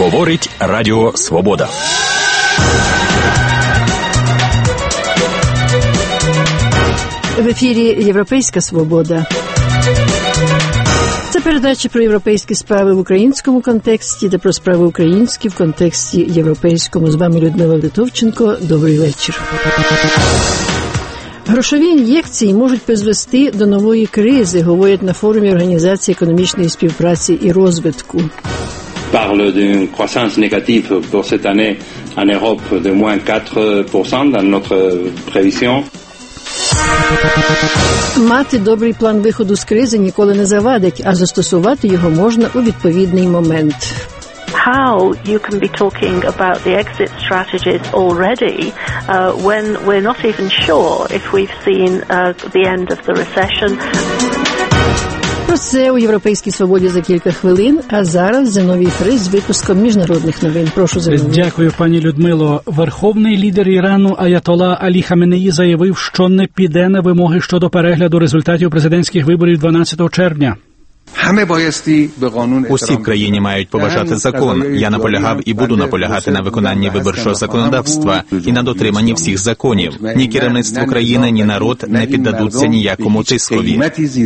Говорить Радіо Свобода. В ефірі «Європейська свобода». Це передача про європейські справи в українському контексті та про справи українські в контексті європейському. З вами Людмила Литовченко. Добрий вечір. Грошові ін'єкції можуть призвести до нової кризи, говорять на форумі Організації економічної співпраці і розвитку. Parle d'une croissance négative pour cette année en Europe de moins 4% dans notre prévision. Мати добрий план виходу з кризи ніколи не завадить, а застосувати його можна у відповідний момент. How you can be talking about the exit strategies already when we're not even sure if we've seen the end of the recession. Про це у «Європейській свободі» за кілька хвилин, а зараз Зиновій Фрис з випуском міжнародних новин. Прошу, Зиновій. Дякую, пані Людмило. Верховний лідер Ірану Аятолла Алі Хаменеї заявив, що не піде на вимоги щодо перегляду результатів президентських виборів 12 червня. Усі в країні мають поважати закон. Я наполягав і буду наполягати на виконанні виборчого законодавства і на дотриманні всіх законів. Ні керівництво країни, ні народ не піддадуться ніякому тискові.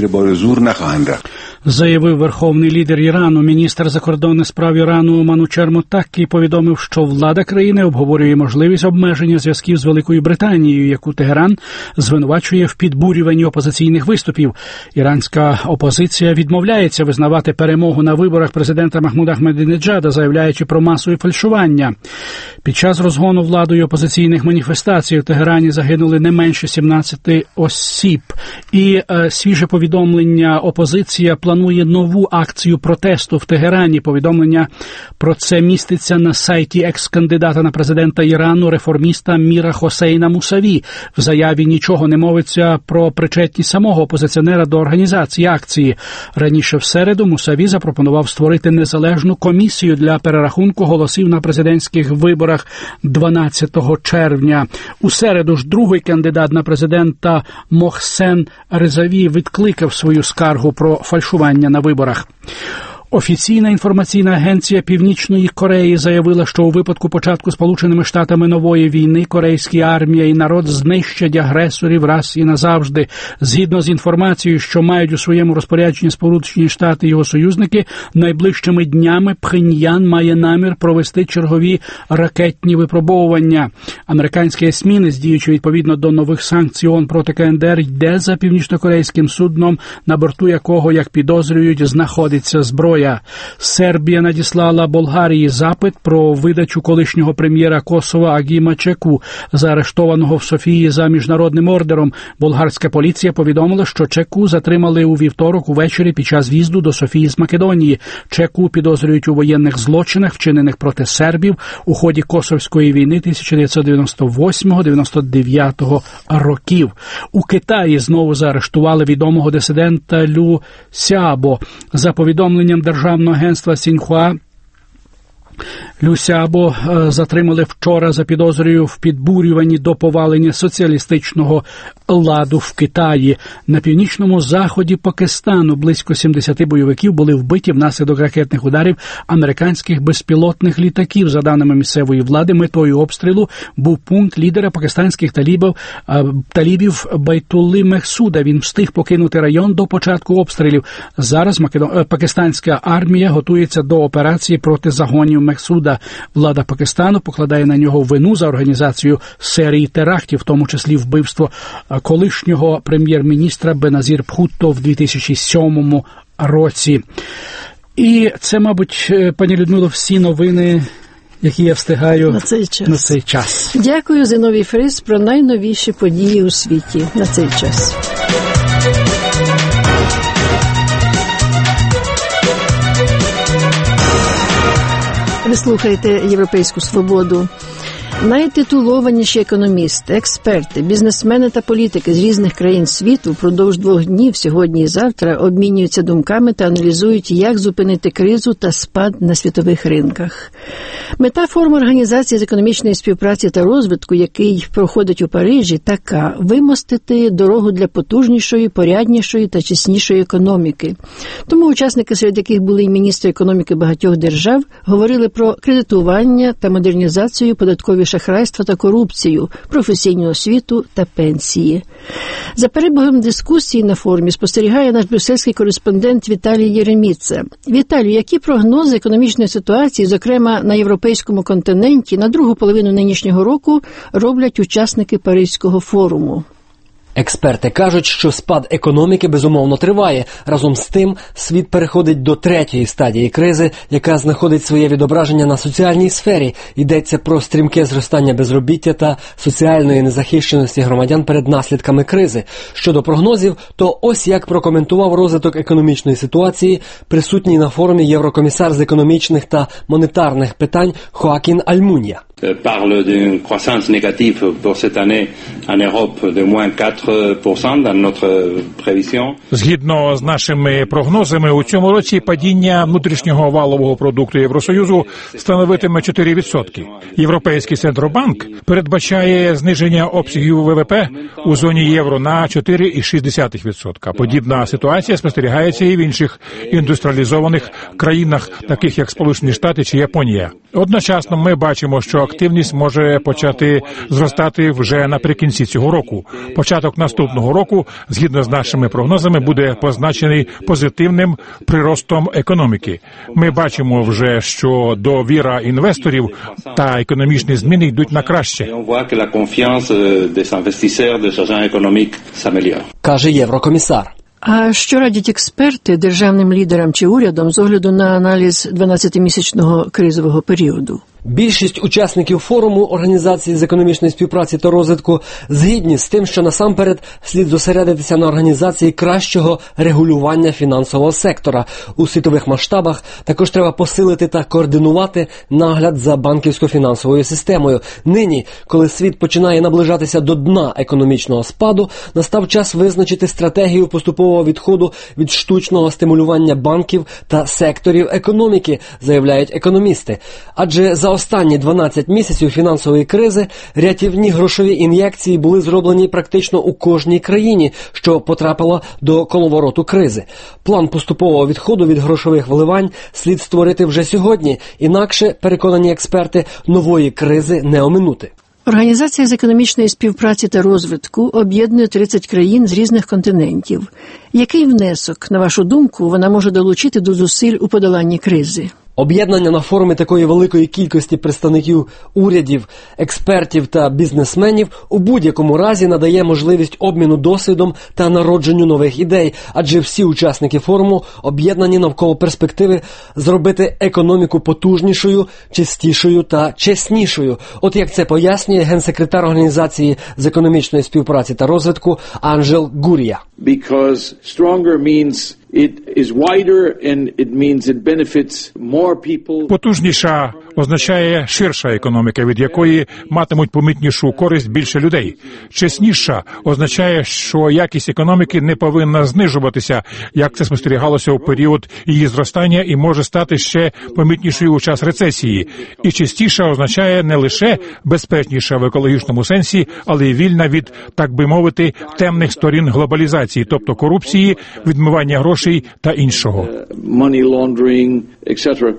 Заявив верховний лідер Ірану. Міністр закордонних справ Ірану Манучер Мотаккі повідомив, що влада країни обговорює можливість обмеження зв'язків з Великою Британією, яку Тегеран звинувачує в підбурюванні опозиційних виступів. Іранська опозиція відмовляється визнавати перемогу на виборах президента Махмуда Ахмадінеджада, заявляючи про масові фальшування. Під час розгону владою опозиційних маніфестацій в Тегерані загинули не менше 17 осіб. І свіже повідомлення: опозиція планує нову акцію протесту в Тегерані. Повідомлення про це міститься на сайті екс-кандидата на президента Ірану, реформіста Міра Хосейна Мусаві. В заяві нічого не мовиться про причетність самого опозиціонера до організації акції. Раніше в середу Мусаві запропонував створити незалежну комісію для перерахунку голосів на президентських виборах 12 червня. У середу ж другий кандидат на президента Мохсен Резаві відкликав свою скаргу про фальшування на виборах. Офіційна інформаційна агенція Північної Кореї заявила, що у випадку початку Сполученими Штатами нової війни корейська армія і народ знищать агресорів раз і назавжди. Згідно з інформацією, що мають у своєму розпорядженні Сполучені Штати і його союзники, найближчими днями Пхеньян має намір провести чергові ракетні випробовування. Американський есмінець, діючи відповідно до нових санкцій ООН проти КНДР, йде за північнокорейським судном, на борту якого, як підозрюють, знаходиться зброя. Сербія надіслала Болгарії запит про видачу колишнього прем'єра Косова Агіма Чеку, заарештованого в Софії за міжнародним ордером. Болгарська поліція повідомила, що Чеку затримали у вівторок увечері під час в'їзду до Софії з Македонії. Чеку підозрюють у воєнних злочинах, вчинених проти сербів у ході Косовської війни 1998-99 років. У Китаї знову заарештували відомого дисидента Лю Сяобо. За повідомленням Державного агентства Сіньхуа, Лю Сяобо затримали вчора за підозрою в підбурюванні до повалення соціалістичного ладу в Китаї. На північному заході Пакистану близько 70 бойовиків були вбиті внаслідок ракетних ударів американських безпілотних літаків. За даними місцевої влади, метою обстрілу був пункт лідера пакистанських талібів Байтулли Мехсуда. Він встиг покинути район до початку обстрілів. Зараз пакистанська армія готується до операції проти загонів Мехсуда. Влада Пакистану покладає на нього вину за організацію серії терактів, в тому числі вбивство колишнього прем'єр-міністра Беназір Бхутто в 2007 році. І це, мабуть, пані Людмило, всі новини, які я встигаю на цей час. Дякую, Зиновій Фрис, про найновіші події у світі на цей час. Ви слухаєте «Європейську свободу». Найтитулованіші економісти, експерти, бізнесмени та політики з різних країн світу впродовж 2 днів, сьогодні і завтра, обмінюються думками та аналізують, як зупинити кризу та спад на світових ринках. Мета форуму Організації з економічної співпраці та розвитку, який проходить у Парижі, така – вимостити дорогу для потужнішої, поряднішої та чеснішої економіки. Тому учасники, серед яких були й міністри економіки багатьох держав, говорили про кредитування та модернізацію, податкові шахрайства та корупцію, професійну освіту та пенсії. За перебігом дискусії на форумі спостерігає наш брюссельський кореспондент Віталій Єреміца. Віталію, які прогнози економічної ситуації, зокрема на європейському континенті, на другу половину нинішнього року роблять учасники Паризького форуму? Експерти кажуть, що спад економіки безумовно триває. Разом з тим, світ переходить до третьої стадії кризи, яка знаходить своє відображення на соціальній сфері. Йдеться про стрімке зростання безробіття та соціальної незахищеності громадян перед наслідками кризи. Щодо прогнозів, то ось як прокоментував розвиток економічної ситуації присутній на форумі єврокомісар з економічних та монетарних питань Хоакін Альмунья. Parle d'une croissance négative pour cette année en Europe de moins 4% dans notre prévision. Згідно з нашими прогнозами, у цьому році падіння внутрішнього валового продукту Євросоюзу становитиме 4%. Європейський центробанк передбачає зниження обсягів ВВП у зоні євро на 4,6%. Подібна ситуація спостерігається і в інших індустріалізованих країнах, таких як Сполучені Штати чи Японія. Одночасно ми бачимо, що активність може почати зростати вже наприкінці цього року. Початок наступного року, згідно з нашими прогнозами, буде позначений позитивним приростом економіки. Ми бачимо вже, що довіра інвесторів та економічні зміни йдуть на краще. Каже єврокомісар. А що радять експерти державним лідерам чи урядам з огляду на аналіз 12-місячного кризового періоду? Більшість учасників форуму Організації з економічної співпраці та розвитку згідні з тим, що насамперед слід зосередитися на організації кращого регулювання фінансового сектора. У світових масштабах також треба посилити та координувати нагляд за банківсько-фінансовою системою. Нині, коли світ починає наближатися до дна економічного спаду, настав час визначити стратегію поступового відходу від штучного стимулювання банків та секторів економіки, заявляють економісти. Адже за останні 12 місяців фінансової кризи рятівні грошові ін'єкції були зроблені практично у кожній країні, що потрапила до коловороту кризи. План поступового відходу від грошових вливань слід створити вже сьогодні, інакше, переконані експерти, нової кризи не оминути. Організація з економічної співпраці та розвитку об'єднує 30 країн з різних континентів. Який внесок, на вашу думку, вона може долучити до зусиль у подоланні кризи? Об'єднання на форумі такої великої кількості представників урядів, експертів та бізнесменів у будь-якому разі надає можливість обміну досвідом та народженню нових ідей, адже всі учасники форуму об'єднані навколо перспективи зробити економіку потужнішою, чистішою та чеснішою. От як це пояснює генсекретар Організації з економічної співпраці та розвитку Анжел Гурія. Because stronger means it is wider and it means it benefits more people. Потужніша означає ширша економіка, від якої матимуть помітнішу користь більше людей. Чесніша означає, що якість економіки не повинна знижуватися, як це спостерігалося у період її зростання і може стати ще помітнішою у час рецесії. І чистіша означає не лише безпечніша в екологічному сенсі, але й вільна від, так би мовити, темних сторін глобалізації, тобто корупції, відмивання грошей та іншого. Money laundering, etc.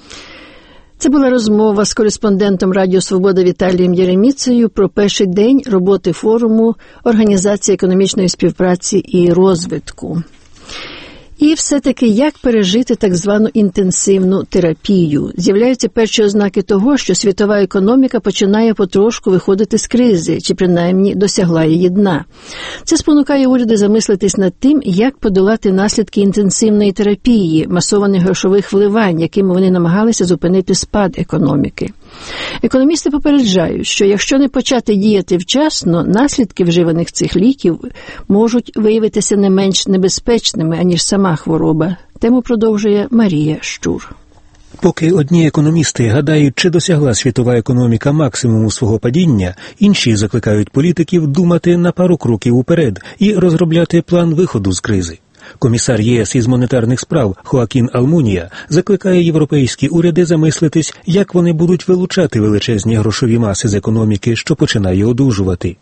Це була розмова з кореспондентом Радіо Свобода Віталієм Єреміцею про перший день роботи форуму Організації економічної співпраці і розвитку. І все-таки, як пережити так звану інтенсивну терапію? З'являються перші ознаки того, що світова економіка починає потрошку виходити з кризи, чи принаймні досягла її дна. Це спонукає уряди замислитись над тим, як подолати наслідки інтенсивної терапії, масованих грошових вливань, якими вони намагалися зупинити спад економіки. Економісти попереджають, що якщо не почати діяти вчасно, наслідки вживаних цих ліків можуть виявитися не менш небезпечними, аніж сама хвороба. Тему продовжує Марія Щур. Поки одні економісти гадають, чи досягла світова економіка максимуму свого падіння, інші закликають політиків думати на пару кроків уперед і розробляти план виходу з кризи. Комісар ЄС із монетарних справ Хоакін Алмунія закликає європейські уряди замислитись, як вони будуть вилучати величезні грошові маси з економіки, що починає одужувати.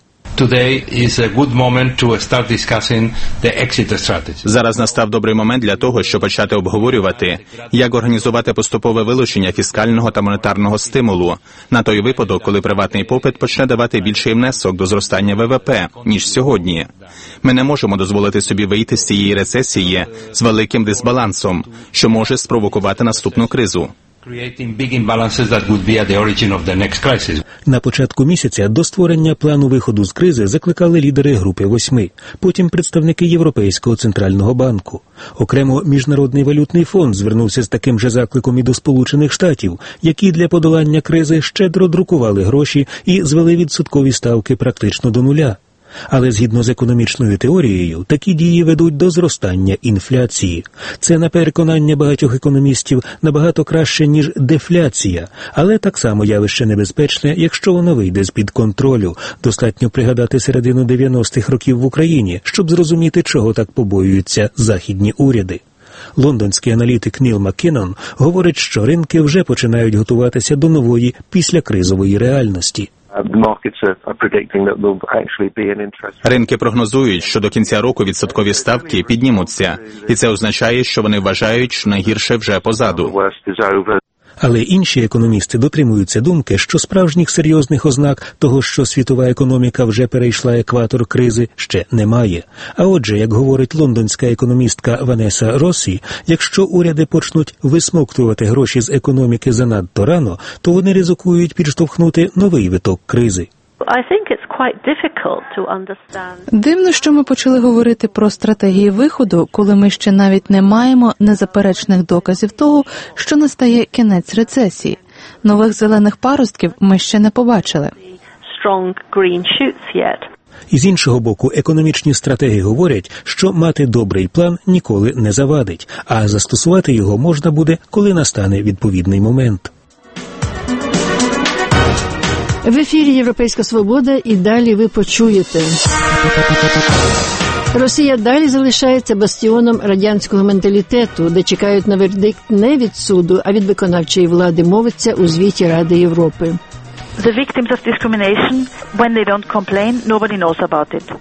Зараз настав добрий момент для того, щоб почати обговорювати, як організувати поступове вилучення фіскального та монетарного стимулу на той випадок, коли приватний попит почне давати більший внесок до зростання ВВП, ніж сьогодні. Ми не можемо дозволити собі вийти з цієї рецесії з великим дисбалансом, що може спровокувати наступну кризу. На початку місяця до створення плану виходу з кризи закликали лідери Групи 8, потім представники Європейського центрального банку. Окремо Міжнародний валютний фонд звернувся з таким же закликом і до Сполучених Штатів, які для подолання кризи щедро друкували гроші і звели відсоткові ставки практично до нуля. Але згідно з економічною теорією, такі дії ведуть до зростання інфляції. Це, на переконання багатьох економістів, набагато краще, ніж дефляція, але так само явище небезпечне, якщо воно вийде з-під контролю. Достатньо пригадати середину 90-х років в Україні, щоб зрозуміти, чого так побоюються західні уряди. Лондонський аналітик Ніл Маккінон говорить, що ринки вже починають готуватися до нової післякризової реальності. Ринки прогнозують, що до кінця року відсоткові ставки піднімуться, і це означає, що вони вважають, що найгірше вже позаду. Але інші економісти дотримуються думки, що справжніх серйозних ознак того, що світова економіка вже перейшла екватор кризи, ще немає. А отже, як говорить лондонська економістка Ванеса Россі, якщо уряди почнуть висмоктувати гроші з економіки занадто рано, то вони ризикують підштовхнути новий виток кризи. Дивно, що ми почали говорити про стратегії виходу, коли ми ще навіть не маємо незаперечних доказів того, що настає кінець рецесії. Нових зелених паростків ми ще не побачили. І з іншого боку, економічні стратегії говорять, що мати добрий план ніколи не завадить, а застосувати його можна буде, коли настане відповідний момент. В ефірі «Європейська свобода» і далі ви почуєте. Росія далі залишається бастіоном радянського менталітету, де чекають на вердикт не від суду, а від виконавчої влади, мовиться у звіті Ради Європи. The victims of discrimination, when they don't complain, nobody knows about it.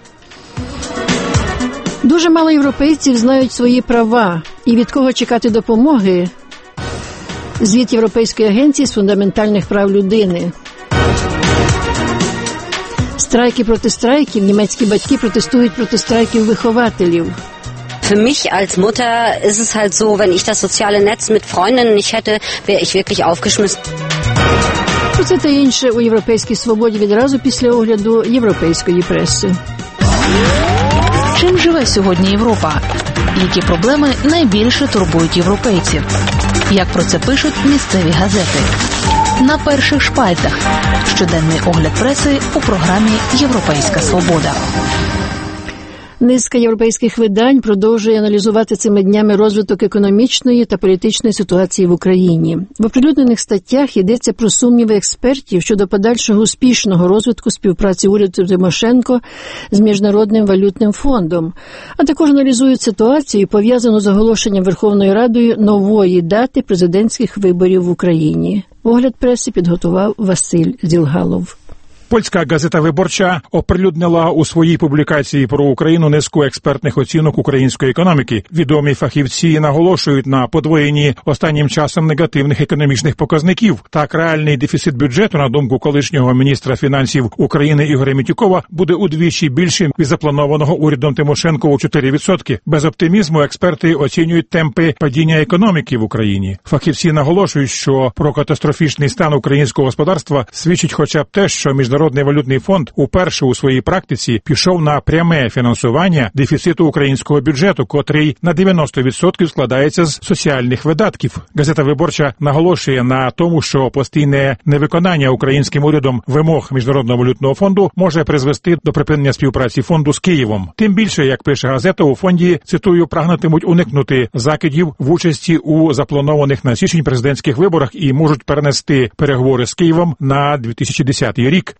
Дуже мало європейців знають свої права і від кого чекати допомоги. Звіт Європейської агенції з фундаментальних прав людини. Страйки проти страйків. Німецькі батьки протестують проти страйків вихователів. Für mich als Mutter ist es halt so, wenn ich das soziale Netz mit Freundinnen nicht hätte, wäre ich wirklich aufgeschmissen. Про це та інше у «Європейській свободі» відразу після огляду європейської преси. Чим живе сьогодні Європа? Які проблеми найбільше турбують європейців? Як про це пишуть місцеві газети? На перших шпальтах. Щоденний огляд преси у програмі «Європейська свобода». Низка європейських видань продовжує аналізувати цими днями розвиток економічної та політичної ситуації в Україні. В оприлюднених статтях йдеться про сумніви експертів щодо подальшого успішного розвитку співпраці уряду Тимошенко з Міжнародним валютним фондом, а також аналізують ситуацію, пов'язану з оголошенням Верховною Радою нової дати президентських виборів в Україні. Огляд преси підготував Василь Зілгалов. Польська газета «Виборча» оприлюднила у своїй публікації про Україну низку експертних оцінок української економіки. Відомі фахівці наголошують на подвоєнні останнім часом негативних економічних показників. Так, реальний дефіцит бюджету, на думку колишнього міністра фінансів України Ігоря Мітюкова, буде удвічі більшим від запланованого урядом Тимошенко у 4%. Без оптимізму експерти оцінюють темпи падіння економіки в Україні. Фахівці наголошують, що про катастрофічний стан українського господарства свідчить хоча б те, що Міжнародний валютний фонд уперше у своїй практиці пішов на пряме фінансування дефіциту українського бюджету, котрий на 90% складається з соціальних видатків. Газета «Виборча» наголошує на тому, що постійне невиконання українським урядом вимог Міжнародного валютного фонду може призвести до припинення співпраці фонду з Києвом. Тим більше, як пише газета, у фонді, цитую, прагнутимуть уникнути закидів в участі у запланованих на січень президентських виборах і можуть перенести переговори з Києвом на 2010 рік.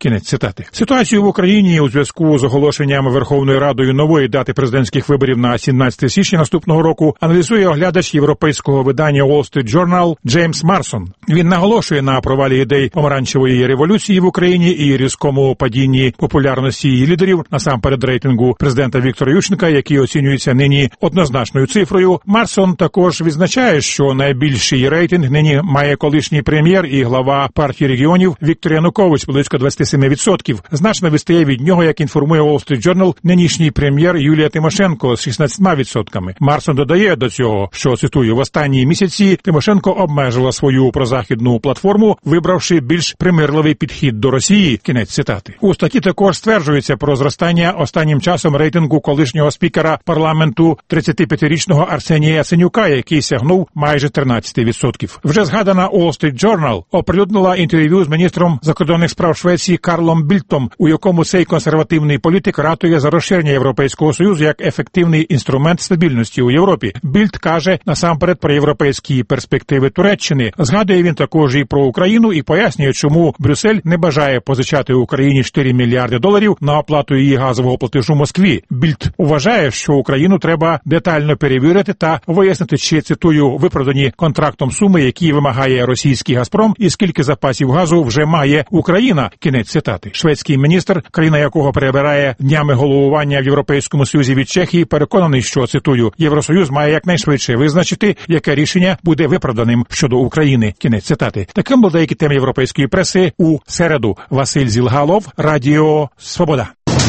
Кінець цитати. Ситуацію в Україні у зв'язку з оголошенням Верховною Радою нової дати президентських виборів на 17 січня наступного року аналізує оглядач європейського видання Wall Street Journal Джеймс Марсон. Він наголошує на провалі ідей помаранчевої революції в Україні і різкому падінні популярності її лідерів, насамперед рейтингу президента Віктора Ющенка, який оцінюється нині однозначною цифрою. Марсон також відзначає, що найбільший рейтинг нині має колишній прем'єр і глава партії регіонів Віктор Янукович, близько 27%. Значно відстає від нього, як інформує Wall Street Journal, нинішній прем'єр Юлія Тимошенко з 16%. Марсон додає до цього, що, цитую, в останні місяці Тимошенко обмежила свою прозахідну платформу, вибравши більш примирливий підхід до Росії. Кінець цитати. У статті також стверджується про зростання останнім часом рейтингу колишнього спікера парламенту 35-річного Арсенія Яценюка, який сягнув майже 13%. Вже згадана Wall Street Journal оприлюднила інтерв'ю з міністром закордонних справ Швеції Карлом Більтом, у якому цей консервативний політик ратує за розширення Європейського Союзу як ефективний інструмент стабільності у Європі. Більт каже насамперед про європейські перспективи Туреччини. Згадує він також і про Україну і пояснює, чому Брюссель не бажає позичати Україні $4 мільярди на оплату її газового платежу Москві. Більт вважає, що Україну треба детально перевірити та вияснити, чи, цитую, виправдані контрактом суми, які вимагає російський «Газпром», і скільки запасів газу вже має Україна. Кінець цитати. Шведський міністр, країна якого перебирає днями головування в Європейському Союзі від Чехії, переконаний, що, цитую, Євросоюз має якнайшвидше визначити, яке рішення буде виправданим щодо України. Кінець цитати. Таким були деякі теми європейської преси у середу. Василь Зілгалов, Радіо Свобода.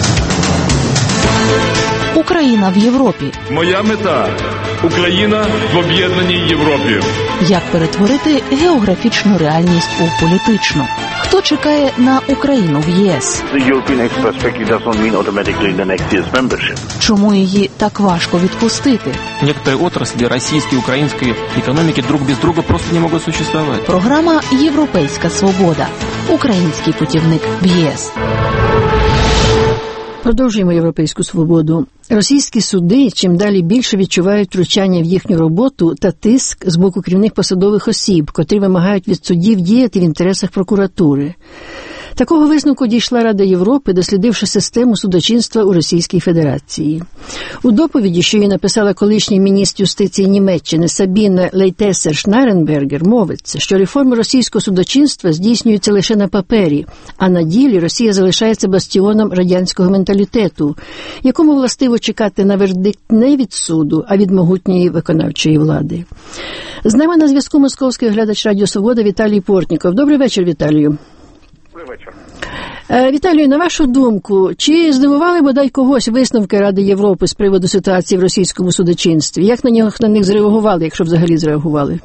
Україна в Європі. Моя мета – Україна в об'єднаній Європі. Як перетворити географічну реальність у політичну? Хто чекає на Україну в ЄС? Чому її так важко відпустити? Некоторые отрасли российской и украинской экономики друг без друга просто не могут существовать. Програма «Європейська свобода». Український путівник в ЄС. Продовжуємо європейську свободу. Російські суди чим далі більше відчувають втручання в їхню роботу та тиск з боку керівних посадових осіб, котрі вимагають від суддів діяти в інтересах прокуратури. Такого висновку дійшла Рада Європи, дослідивши систему судочинства у Російській Федерації. У доповіді, що її написала колишній міністр юстиції Німеччини Сабіне Лейтесер-Шнаренбергер, мовиться, що реформи російського судочинства здійснюються лише на папері, а на ділі Росія залишається бастіоном радянського менталітету, якому властиво чекати на вердикт не від суду, а від могутньої виконавчої влади. З нами на зв'язку московський оглядач Радіо Свобода Віталій Портніков. Добрий вечір, Віталію. Вечір. Віталію, на вашу думку, чи здивували бодай когось висновки Ради Європи з приводу ситуації в російському судочинстві? Як на них зреагували, якщо взагалі зреагували?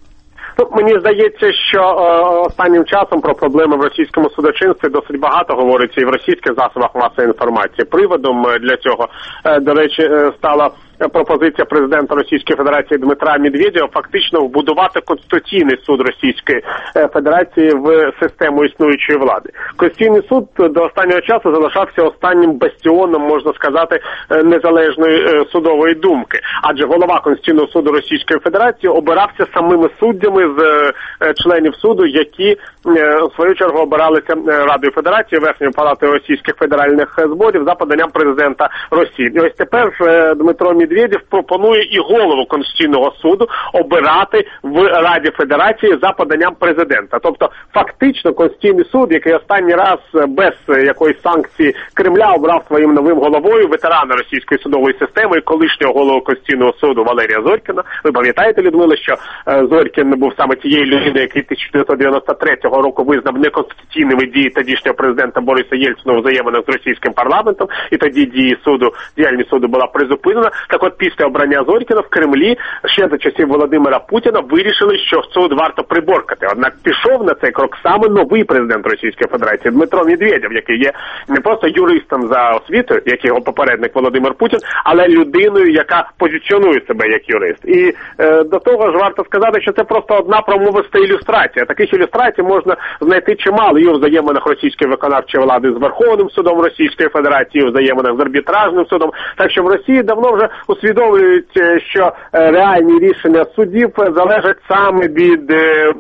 Мені здається, що останнім часом про проблеми в російському судочинстві досить багато говориться і в російських засобах масової інформації. Приводом для цього, до речі, стала пропозиція президента Російської Федерації Дмитра Медведєва фактично вбудувати Конституційний суд Російської Федерації в систему існуючої влади. Конституційний суд до останнього часу залишався останнім бастіоном, можна сказати, незалежної судової думки. Адже голова Конституційного суду Російської Федерації обирався самими суддями з членів суду, які в свою чергу обиралися Радою Федерації, Верхньою палатою російських федеральних зборів за поданням президента Росії. І ось тепер Дмитро Медведєв пропонує і голову Конституційного суду обирати в Раді Федерації за поданням президента. Тобто фактично Конституційний суд, який останній раз без якоїсь санкції Кремля обрав своїм новим головою ветерана російської судової системи і колишнього голову Конституційного суду Валерія Зорькіна. Ви пам'ятаєте, Людмила, що Зорькін був саме тією людиною, який 1993 року визнав неконституційними дії тодішнього президента Бориса Єльцина у взаєминах з російським парламентом, і тоді діяльність суду була призупинена. Так от після обрання Зорькіна в Кремлі ще за часів Володимира Путіна вирішили, що суд варто приборкати. Однак пішов на цей крок саме новий президент Російської Федерації Дмитро Медведєв, який є не просто юристом за освітою, як його попередник Володимир Путін, але людиною, яка позиціонує себе як юрист. І до того ж варто сказати, що це просто одна промовиста ілюстрація. Таких ілюстрацій можна знайти чимало і у взаєминах російської виконавчої влади з Верховним судом Російської Федерації, у взаєминах з арбітражним судом. Так що в Росії давно вже усвідомлюють, що реальні рішення судів залежать саме від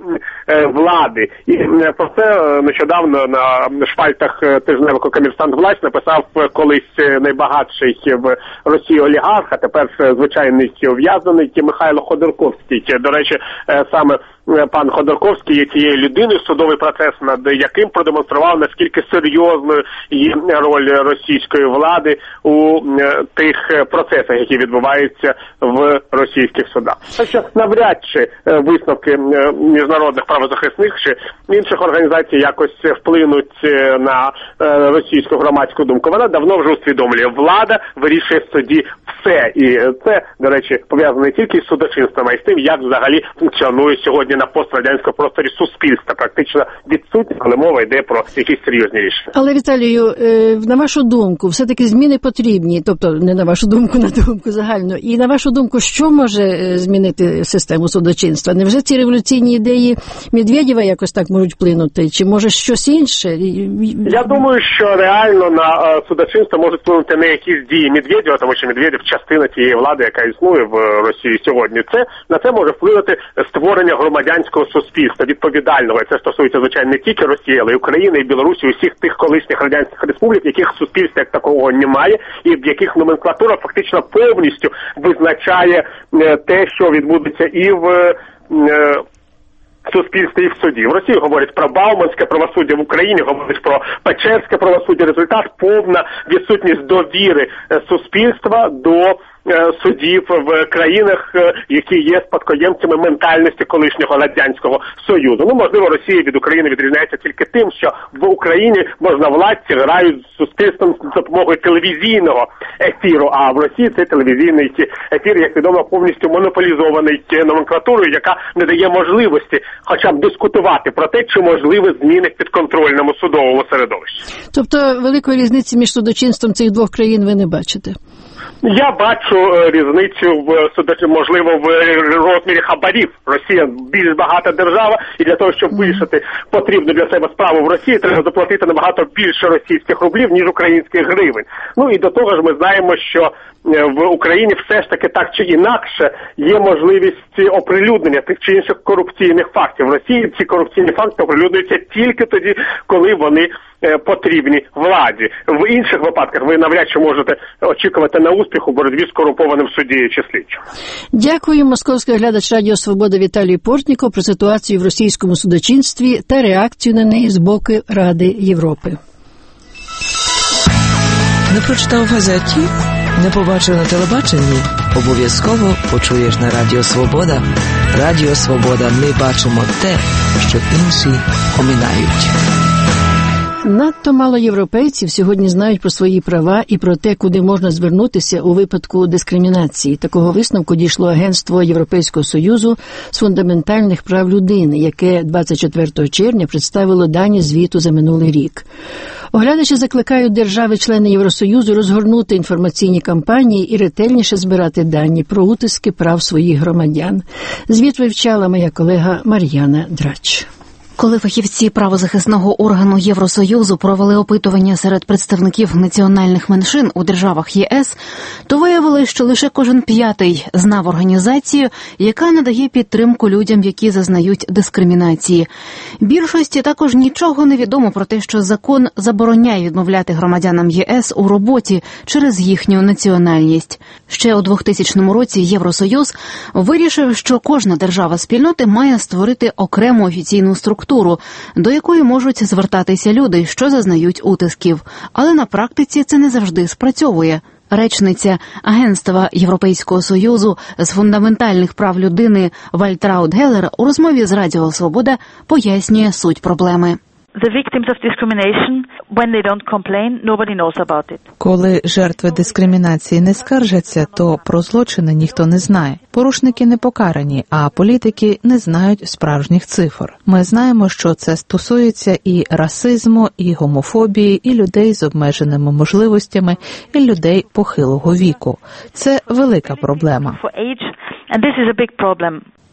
влади. І про це нещодавно на шпальтах тижневика «Коммерсант Власть» написав колись найбагатший в Росії олігарх, а тепер звичайний ув'язнений Михайло Ходорковський. До речі, саме пан Ходорковський є тією людиною, судовий процес над яким продемонстрував, наскільки серйозною є роль російської влади у тих процесах, які відбуваються в російських судах. Так що навряд чи висновки міжнародних правозахисних чи інших організацій якось вплинуть на російську громадську думку. Вона давно вже усвідомлює, влада вирішує в суді все. І це, до речі, пов'язано не тільки з судочинством, а й з тим, як взагалі функціонує сьогодні на пострадянському просторі суспільства. Практично відсутні, але мова йде про якісь серйозні рішення. Але, Віталію, на вашу думку, все-таки зміни потрібні, тобто не на вашу думку, на думку загальну. І на вашу думку, що може змінити систему судочинства? Невже ці революційні ідеї Медведєва якось так можуть вплинути? Чи може щось інше? Я думаю, що реально на судочинство можуть вплинути не якісь дії Медведєва, тому що Медведєв частина тієї влади, яка існує в Росії сьогодні. На це може вплинути створення громадянського суспільства, відповідального. І це стосується, звичайно, не тільки Росії, але й України, і Білорусі, і усіх тих колишніх радянських республік, в яких суспільства як такого немає, і в яких номенклатура фактично повністю визначає те, що відбудеться і в суспільстві і в суді. В Росії говорять про бауманське правосуддя, в Україні говорять про печерське правосуддя. Результат – повна відсутність довіри суспільства до судів в країнах, які є спадкоємцями ментальності колишнього Радянського Союзу. Можливо, Росія від України відрізняється тільки тим, що в Україні можновладці грають з суспільством з допомогою телевізійного ефіру, а в Росії цей телевізійний ефір, як відомо, повністю монополізований номенклатурою, яка не дає можливості хоча б дискутувати про те, чи можливі зміни в підконтрольному судовому середовищі. Тобто великої різниці між судочинством цих двох країн ви не бачите? Я бачу різницю можливо, в розмірі хабарів. Росія більш багата держава, і для того, щоб вирішити потрібну для себе справу в Росії, треба заплатити набагато більше російських рублів, ніж українських гривень. І до того ж ми знаємо, що в Україні все ж таки так чи інакше є можливість оприлюднення тих чи інших корупційних фактів. В Росії ці корупційні факти оприлюднюються тільки тоді, коли вони потрібні владі. В інших випадках ви навряд чи можете очікувати на успіх у боротьбі з корумпованим суддею чи слідчим. Дякую. Московський оглядач Радіо Свобода Віталій Портніков про ситуацію в російському судочинстві та реакцію на неї з боку Ради Європи. Не прочитав в газеті? Не побачив на телебаченні? Обов'язково почуєш на Радіо Свобода. Радіо Свобода. Ми бачимо те, що інші оминають. Надто мало європейців сьогодні знають про свої права і про те, куди можна звернутися у випадку дискримінації. Такого висновку дійшло Агентство Європейського Союзу з фундаментальних прав людини, яке 24 червня представило дані звіту за минулий рік. Оглядачі закликають держави-члени Євросоюзу розгорнути інформаційні кампанії і ретельніше збирати дані про утиски прав своїх громадян. Звіт вивчала моя колега Мар'яна Драч. Коли фахівці правозахисного органу Євросоюзу провели опитування серед представників національних меншин у державах ЄС, то виявили, що лише кожен п'ятий знав організацію, яка надає підтримку людям, які зазнають дискримінації. Більшості також нічого не відомо про те, що закон забороняє відмовляти громадянам ЄС у роботі через їхню національність. Ще у 2000 році Євросоюз вирішив, що кожна держава спільноти має створити окрему офіційну структуру, до якої можуть звертатися люди, що зазнають утисків. Але на практиці це не завжди спрацьовує. Речниця Агентства Європейського Союзу з фундаментальних прав людини Вальтраут Геллер у розмові з Радіо Свобода пояснює суть проблеми. The victims of discrimination, when they don't complain, nobody knows about it. Коли жертви дискримінації не скаржаться, то про злочини ніхто не знає. Порушники не покарані, а політики не знають справжніх цифр. Ми знаємо, що це стосується і расизму, і гомофобії, і людей з обмеженими можливостями, і людей похилого віку. Це велика проблема.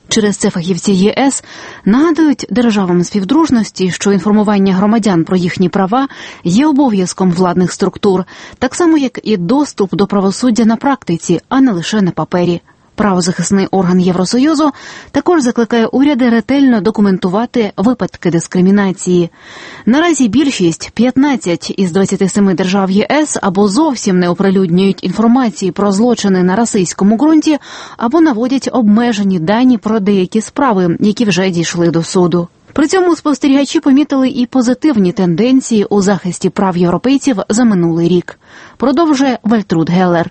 Через це фахівці ЄС нагадують державам співдружності, що інформування громадян про їхні права є обов'язком владних структур, так само як і доступ до правосуддя на практиці, а не лише на папері. Правозахисний орган Євросоюзу також закликає уряди ретельно документувати випадки дискримінації. Наразі більшість, 15 із 27 держав ЄС, або зовсім не оприлюднюють інформації про злочини на расистському ґрунті, або наводять обмежені дані про деякі справи, які вже дійшли до суду. При цьому спостерігачі помітили і позитивні тенденції у захисті прав європейців за минулий рік. Продовжує Вальтруд Геллер.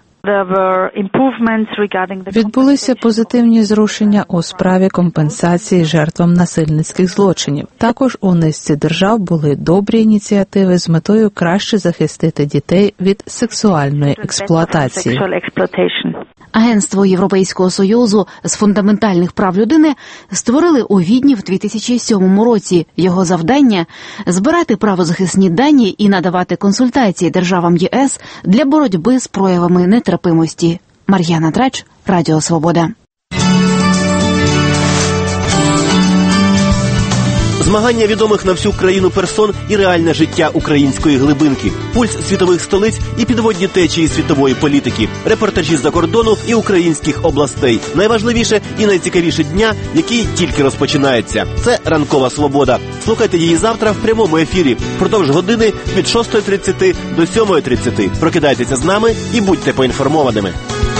Відбулися позитивні зрушення у справі компенсації жертвам насильницьких злочинів. Також у низці держав були добрі ініціативи з метою краще захистити дітей від сексуальної експлуатації. Агентство Європейського Союзу з фундаментальних прав людини створили у Відні в 2007 році. Його завдання – збирати правозахисні дані і надавати консультації державам ЄС для боротьби з проявами нетерпимості. Мар'яна Трач, Радіо Свобода. Змагання відомих на всю країну персон і реальне життя української глибинки, пульс світових столиць і підводні течії світової політики, репортажі з-за кордону і українських областей. Найважливіше і найцікавіше дня, який тільки розпочинається. Це «Ранкова свобода». Слухайте її завтра в прямому ефірі. Впродовж години від 6:30 до 7:30. Прокидайтеся з нами і будьте поінформованими.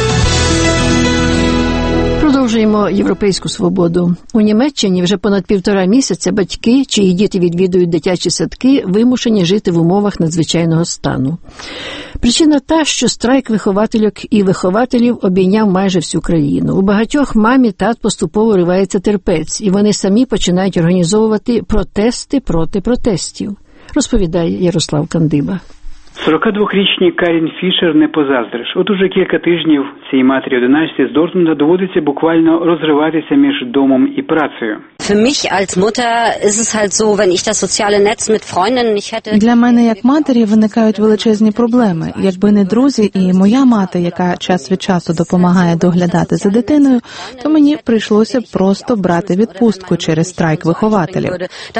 Продовжуємо «Європейську свободу». У Німеччині вже понад 1,5 місяця батьки, чиї діти відвідують дитячі садки, вимушені жити в умовах надзвичайного стану. Причина та, що страйк виховательок і вихователів обійняв майже всю країну. У багатьох мам і тат поступово ривається терпець, і вони самі починають організовувати протести проти протестів, розповідає Ярослав Кандиба. 42-річній Карін Фішер не позаздриш. От уже кілька тижнів цій матері-одиначці з Дортмунда доводиться буквально розриватися між домом і працею. Для мене як матері виникають величезні проблеми. Якби не друзі і моя мати, яка час від часу допомагає доглядати за дитиною, то мені прийшлося б просто брати відпустку через страйк вихователів.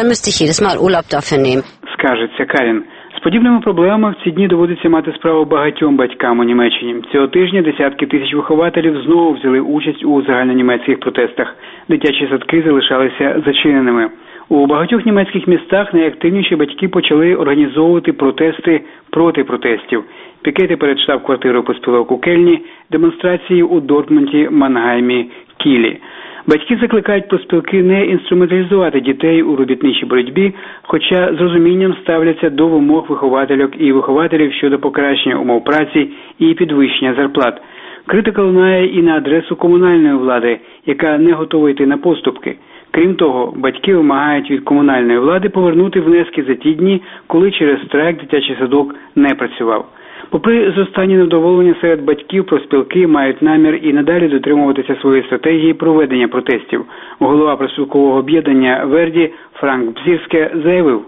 Скажеться Карін. З подібними проблемами в ці дні доводиться мати справу багатьом батькам у Німеччині. Цього тижня десятки тисяч вихователів знову взяли участь у загальнонімецьких протестах. Дитячі садки залишалися зачиненими. У багатьох німецьких містах найактивніші батьки почали організовувати протести проти протестів. Пікети перед штаб-квартирою профспілок у Кельні, демонстрації у Дортмунді, Мангаймі, Кілі. Батьки закликають профспілки не інструменталізувати дітей у робітничій боротьбі, хоча з розумінням ставляться до вимог виховательок і вихователів щодо покращення умов праці і підвищення зарплат. Критика лунає і на адресу комунальної влади, яка не готова йти на поступки. Крім того, батьки вимагають від комунальної влади повернути внески за ті дні, коли через страйк дитячий садок не працював. Попри зростання невдоволення серед батьків, профспілки мають намір і надалі дотримуватися своєї стратегії проведення протестів. Голова профспілкового об'єднання «Верді» Франк Бзірське заявив: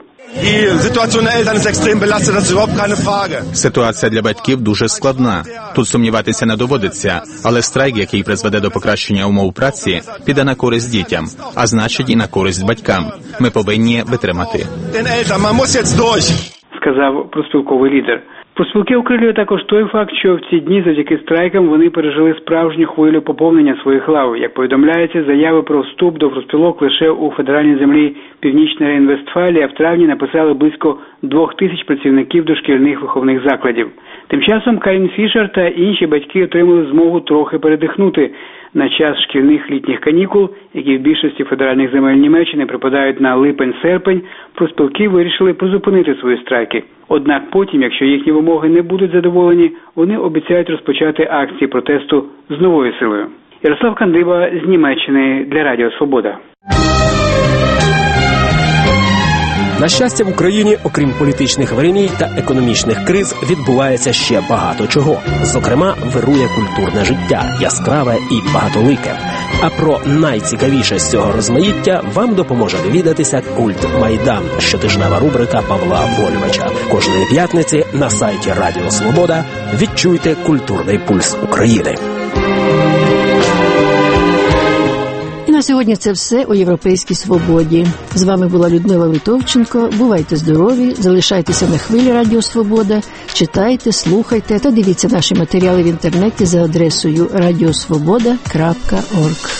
Ситуація для батьків дуже складна. Тут сумніватися не доводиться, але страйк, який призведе до покращення умов праці, піде на користь дітям, а значить і на користь батькам. Ми повинні витримати. Сказав профспілковий лідер. Профспілки окрилює також той факт, що в ці дні завдяки страйкам вони пережили справжню хвилю поповнення своїх лав. Як повідомляється, заяви про вступ до профспілок лише у федеральній землі Північна Рейн-Вестфалія в травні написали близько 2000 працівників дошкільних виховних закладів. Тим часом Карін Фішер та інші батьки отримали змогу трохи передихнути. На час шкільних літніх канікул, які в більшості федеральних земель Німеччини припадають на липень-серпень, профспілки вирішили призупинити свої страйки. Однак потім, якщо їхні вимоги не будуть задоволені, вони обіцяють розпочати акції протесту з новою силою. Ярослав Кандиба з Німеччини для Радіо Свобода. На щастя, в Україні, окрім політичних вириній та економічних криз, відбувається ще багато чого. Зокрема, вирує культурне життя, яскраве і багатолике. А про найцікавіше з цього розмаїття вам допоможе довідатися «Культ Майдан» – щотижнева рубрика Павла Вольвача. Кожної п'ятниці на сайті Радіо Свобода відчуйте культурний пульс України. на сьогодні це все у «Європейській свободі». З вами була Людмила Литовченко. Бувайте здорові, залишайтеся на хвилі Радіо Свобода, читайте, слухайте та дивіться наші матеріали в інтернеті за адресою radiosvoboda.org.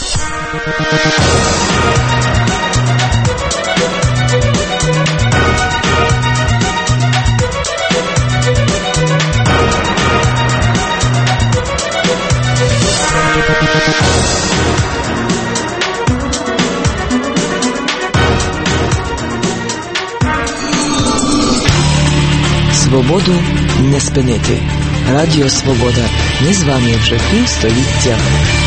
Свободу не спинити. Радіо Свобода. Ми з вами вже півстоліття.